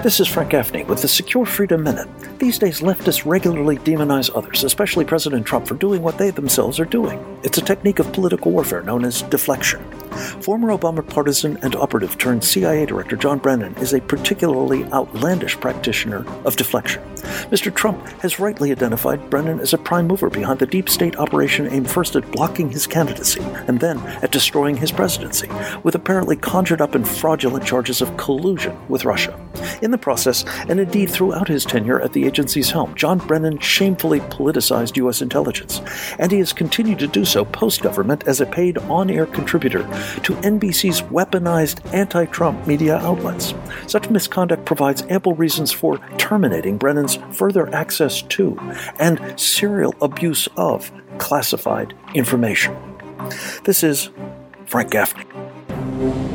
This is Frank Gaffney with the Secure Freedom Minute. These days, leftists regularly demonize others, especially President Trump, for doing what they themselves are doing. It's a technique of political warfare known as deflection. Former Obama partisan and operative turned CIA Director John Brennan is a particularly outlandish practitioner of deflection. Mr. Trump has rightly identified Brennan as a prime mover behind the deep state operation aimed first at blocking his candidacy and then at destroying his presidency, with apparently conjured up and fraudulent charges of collusion with Russia. In the process, and indeed throughout his tenure at the agency's helm, John Brennan shamefully politicized U.S. intelligence, and he has continued to do so post-government as a paid on-air contributor to NBC's weaponized anti-Trump media outlets. Such misconduct provides ample reasons for terminating Brennan's further access to and serial abuse of classified information. This is Frank Gaffney.